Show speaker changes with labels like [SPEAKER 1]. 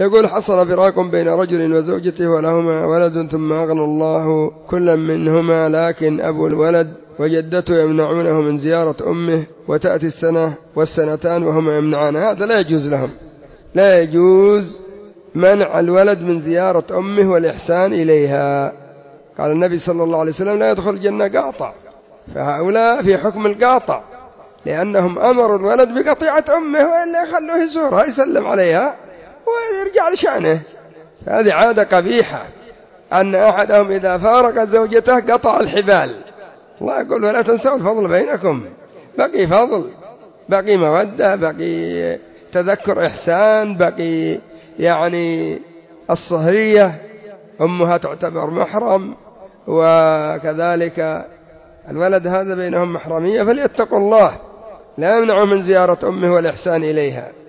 [SPEAKER 1] يقول حصل فراق بين رجل وزوجته ولهما ولد ثم أغنى الله كلا منهما، لكن أبو الولد وجدته يمنعونه من زيارة أمه، وتأتي السنة والسنتان وهما يمنعان. هذا لا يجوز لهم، لا يجوز منع الولد من زيارة أمه والإحسان إليها. قال النبي صلى الله عليه وسلم لا يدخل الجنة قاطع، فهؤلاء في حكم القاطع، لأنهم أمروا الولد بقطيعة أمه، وإلا يخلوه يزورها يسلم عليها ويرجع لشأنه. هذه عادة قبيحة، أن أحدهم إذا فارق زوجته قطع الحبال. الله يقول ولا تنسوا الفضل بينكم، بقي فضل، بقي مودة، بقي تذكر إحسان، بقي يعني الصهرية، أمها تعتبر محرم، وكذلك الولد هذا بينهم محرمية، فليتقوا الله، لا يمنعوا من زيارة أمه والإحسان إليها.